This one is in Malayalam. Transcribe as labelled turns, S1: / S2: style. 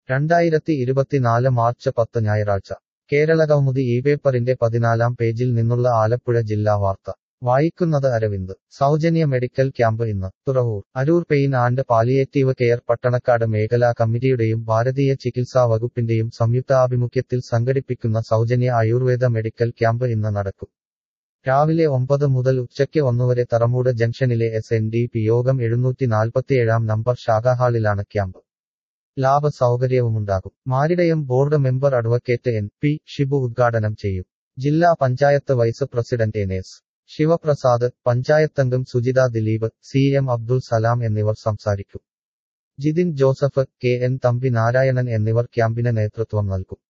S1: 2024 മാർച്ച് 10 ഞായറാഴ്ച കേരളകൗമുദി ഇപേപ്പറിന്റെ 14-ാം പേജിൽ നിന്നുള്ള ആലപ്പുഴ ജില്ലാ വാർത്ത വായിക്കുന്നത് അരവിന്ദ് സൗജന്യ മെഡിക്കൽ ക്യാമ്പ് ഇന്ന് Thuravoor Aroor pain and palliative care Pattanakkad മേഖലാ കമ്മിറ്റിയുടെയും ഭാരതീയ ചികിത്സാ വകുപ്പിന്റെയും സംയുക്താഭിമുഖ്യത്തിൽ സംഘടിപ്പിക്കുന്ന സൗജന്യ ആയുർവേദ മെഡിക്കൽ ക്യാമ്പ് ഇന്ന് നടക്കും രാവിലെ 9 മുതൽ ഉച്ചയ്ക്ക് 1 വരെ തറമൂട് ജംഗ്ഷനിലെ SNDP യോഗം 747 നമ്പർ ശാഖാഹാളിലാണ് ക്യാമ്പ് ലാബ് സൗകര്യവുമുണ്ടാകും maritime board member advocate N.P. Shibu ഉദ്ഘാടനം ചെയ്യും ജില്ലാ panchayat vice president N.S. Sivaprasad പഞ്ചായത്തംഗം സുജിത ദിലീപ് CM അബ്ദുൾ സലാം എന്നിവർ സംസാരിക്കും ജിതിൻ ജോസഫ് KN തമ്പി നാരായണൻ എന്നിവർ ക്യാമ്പിന് നേതൃത്വം നൽകും